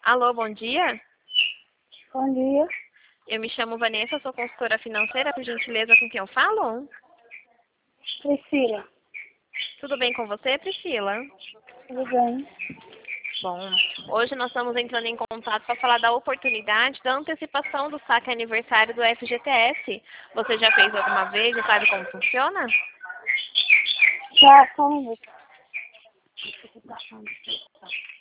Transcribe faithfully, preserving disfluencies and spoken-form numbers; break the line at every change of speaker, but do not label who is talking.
Alô, bom dia.
Bom dia.
Eu me chamo Vanessa, sou consultora financeira. Por gentileza, com quem eu falo?
Priscila.
Tudo bem com você, Priscila?
Tudo bem?
Bom, hoje nós estamos entrando em contato para falar da oportunidade da antecipação do saque aniversário do F G T S. Você já fez alguma vez e sabe como funciona?
Já, só um minuto.